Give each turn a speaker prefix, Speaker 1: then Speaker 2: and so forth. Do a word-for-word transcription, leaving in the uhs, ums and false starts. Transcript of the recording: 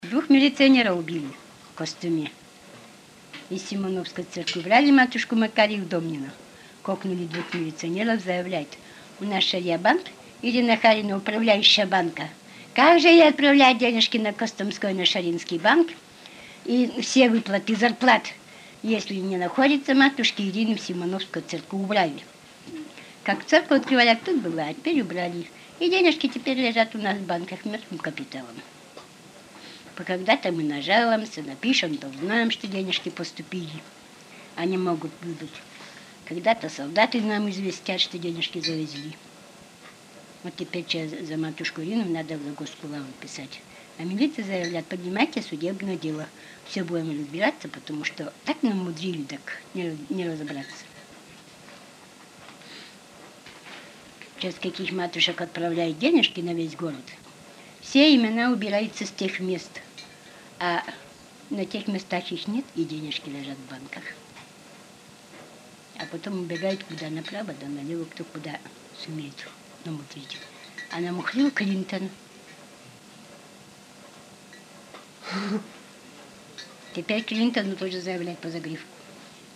Speaker 1: Двух милиционеров убили в костюме. Из Симоновской церкви брали матушку Макарию Домнину. Кокнули двух милиционеров, заявляют: у нас шария-банк, Ирина Харина, управляющая банка. Как же я отправляю денежки на Костромской, на Шаринский банк? И все выплаты зарплат, если не находится матушки Ирины, в Симоновскую церковь убрали. Как церковь открывали, а тут было, а теперь убрали. И денежки теперь лежат у нас в банках мертвым капиталом. Когда-то мы нажалуемся, напишем, то знаем, что денежки поступили. Они могут выдать. Когда-то солдаты нам известят, что денежки завезли. Вот теперь за матушку Ирину надо в Госкулаву писать. А милиция заявляет: поднимайте судебное дело. Все будем разбираться, потому что так нам мудрили, так не, не разобраться. Сейчас каких матушек отправляют денежки на весь город, все имена убираются с тех мест. А на тех местах их нет, и денежки лежат в банках. А потом убегают куда направо, да налево, кто куда сумеет намудрить. А намухлил Клинтон. Теперь Клинтону тоже заявляют по загривку.